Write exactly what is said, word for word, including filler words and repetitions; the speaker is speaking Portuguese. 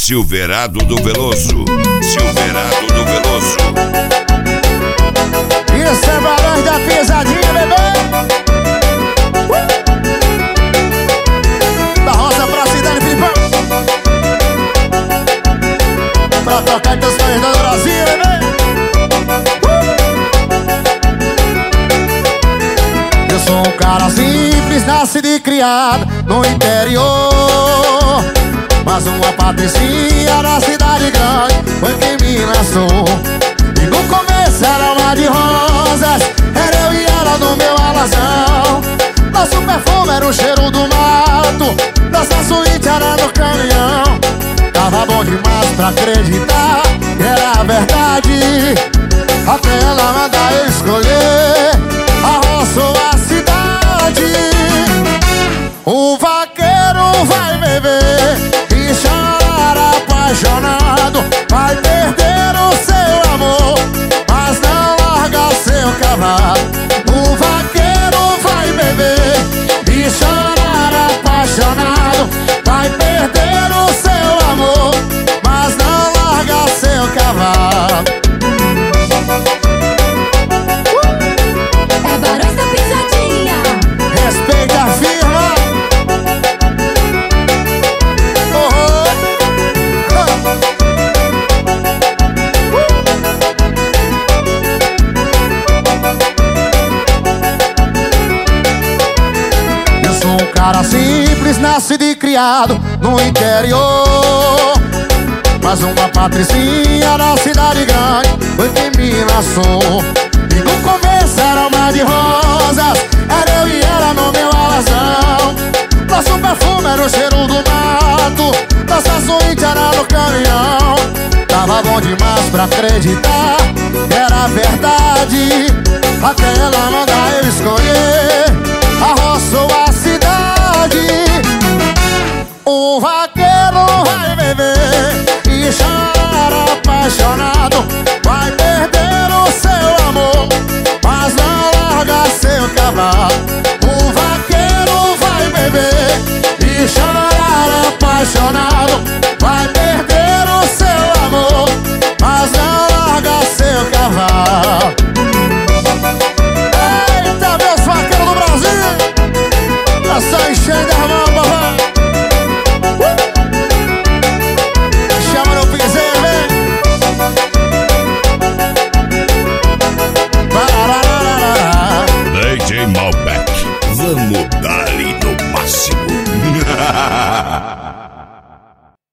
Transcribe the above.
Silverado do Veloso. Silverado do Veloso. Isso é Barões da Pisadinha, bebê. Da roça pra cidade, Filipão. Pra tocar teus sonhos do Brasil, bebê. Eu sou um cara simples, nascido e criado no interior, mas uma patricinha na cidade grande foi quem me lançou. E no começo era uma de rosas, era eu e ela no meu alazão. Nosso perfume era o cheiro do mato, nossa suíte era no caminhão. Tava bom demais pra acreditar que era verdade, até ela mandar eu escolher a roça ou a cidade. O vaqueiro vai beber e chorar apaixonado, vai perder o seu amor, mas não larga seu cavalo. O vaqueiro vai beber e chorar apaixonado, vai perder o seu amor, mas não larga seu cavalo. É Barões da Pisadinha. Respeita a firma. Cara simples, nascido e criado no interior, mas uma patricinha na cidade grande foi quem me lançou. E no começo era uma de rosas, era eu e ela no meu alazão. Nosso perfume era o cheiro do mato, nossa suíte era no caminhão. Tava bom demais pra acreditar que era verdade, até ela mandar eu escolher a roça ou a cidade. O vaqueiro vai beber e chorar apaixonado, vai perder o seu amor, mas não larga seu cavalo. O vaqueiro vai beber e chorar apaixonado,